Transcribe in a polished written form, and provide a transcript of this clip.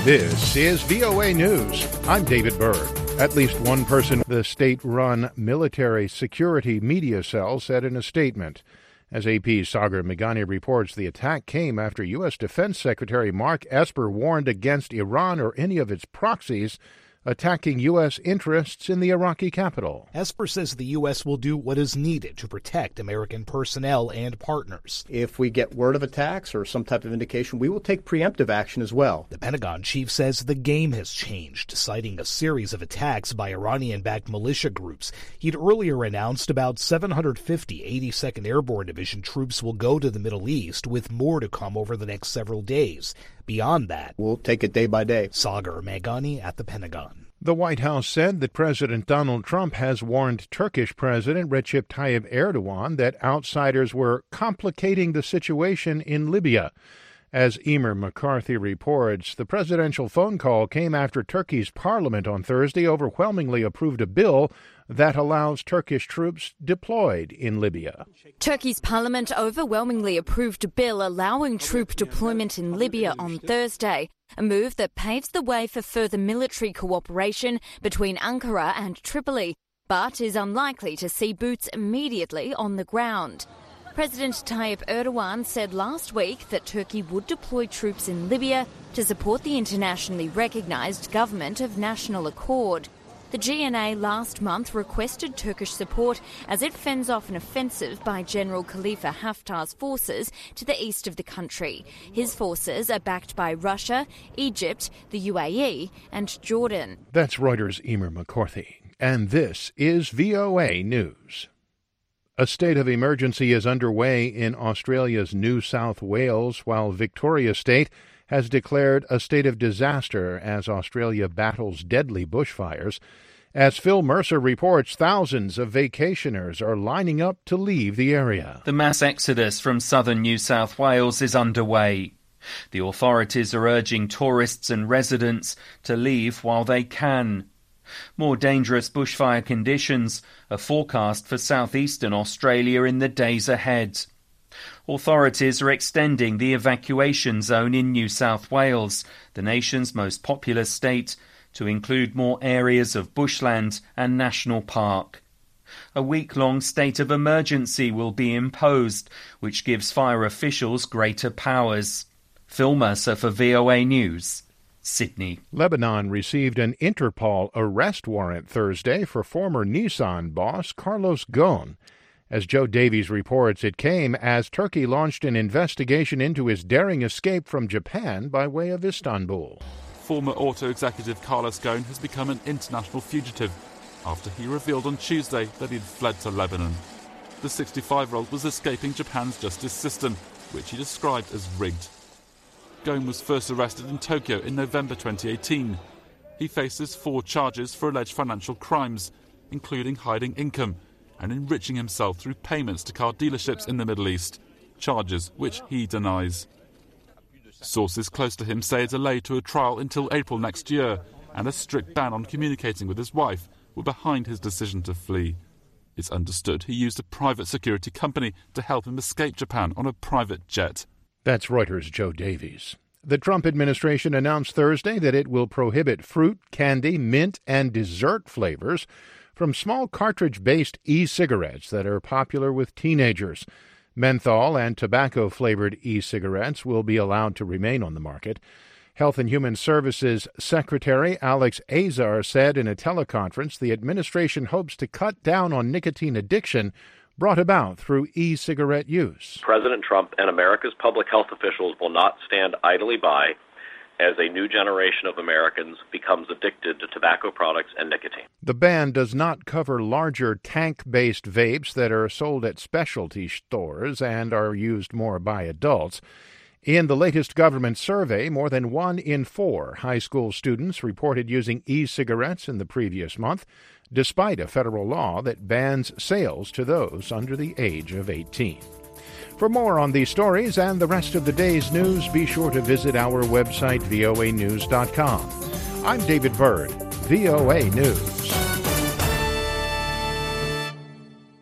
This is VOA News. I'm David Byrd. At least one person, the state-run military security media cell, said in a statement. As AP's Sagar Meghani reports, the attack came after U.S. Defense Secretary Mark Esper warned against Iran or any of its proxies attacking U.S. interests in the Iraqi capital. Esper says the U.S. will do what is needed to protect American personnel and partners. If we get word of attacks or some type of indication, we will take preemptive action as well. The Pentagon chief says the game has changed, citing a series of attacks by Iranian-backed militia groups. He'd earlier announced about 750 82nd Airborne Division troops will go to the Middle East, with more to come over the next several days. Beyond that, we'll take it day by day. Sagar Meghani at the Pentagon. The White House said that President Donald Trump has warned Turkish President Recep Tayyip Erdogan that outsiders were complicating the situation in Libya. As Emer McCarthy reports, the presidential phone call came after Turkey's parliament on Thursday overwhelmingly approved a bill that allows Turkish troops deployed in Libya. Turkey's parliament overwhelmingly approved a bill allowing troop deployment in Libya on Thursday, a move that paves the way for further military cooperation between Ankara and Tripoli, but is unlikely to see boots immediately on the ground. President Tayyip Erdogan said last week that Turkey would deploy troops in Libya to support the internationally recognised government of national accord. The GNA last month requested Turkish support as it fends off an offensive by General Khalifa Haftar's forces to the east of the country. His forces are backed by Russia, Egypt, the UAE and Jordan. That's Reuters' Emer McCarthy. And this is VOA News. A state of emergency is underway in Australia's New South Wales, while Victoria State has declared a state of disaster as Australia battles deadly bushfires. As Phil Mercer reports, thousands of vacationers are lining up to leave the area. The mass exodus from southern New South Wales is underway. The authorities are urging tourists and residents to leave while they can. More dangerous bushfire conditions are forecast for southeastern Australia in the days ahead. Authorities are extending the evacuation zone in New South Wales, the nation's most populous state, to include more areas of bushland and national park. A week-long state of emergency will be imposed, which gives fire officials greater powers. Phil Mercer for VOA News, Sydney. Lebanon received an Interpol arrest warrant Thursday for former Nissan boss Carlos Ghosn. As Joe Davies reports, it came as Turkey launched an investigation into his daring escape from Japan by way of Istanbul. Former auto executive Carlos Ghosn has become an international fugitive after he revealed on Tuesday that he'd fled to Lebanon. The 65-year-old was escaping Japan's justice system, which he described as rigged. Ghosn was first arrested in Tokyo in November 2018. He faces 4 charges for alleged financial crimes, including hiding income and enriching himself through payments to car dealerships in the Middle East, charges which he denies. Sources close to him say a delay to a trial until April next year and a strict ban on communicating with his wife were behind his decision to flee. It's understood he used a private security company to help him escape Japan on a private jet. That's Reuters' Joe Davies. The Trump administration announced Thursday that it will prohibit fruit, candy, mint, and dessert flavors from small cartridge-based e-cigarettes that are popular with teenagers. Menthol and tobacco-flavored e-cigarettes will be allowed to remain on the market. Health and Human Services Secretary Alex Azar said in a teleconference the administration hopes to cut down on nicotine addiction brought about through e-cigarette use. President Trump and America's public health officials will not stand idly by as a new generation of Americans becomes addicted to tobacco products and nicotine. The ban does not cover larger tank-based vapes that are sold at specialty stores and are used more by adults. In the latest government survey, more than 1 in 4 high school students reported using e-cigarettes in the previous month, despite a federal law that bans sales to those under the age of 18. For more on these stories and the rest of the day's news, be sure to visit our website, voanews.com. I'm David Byrd, VOA News.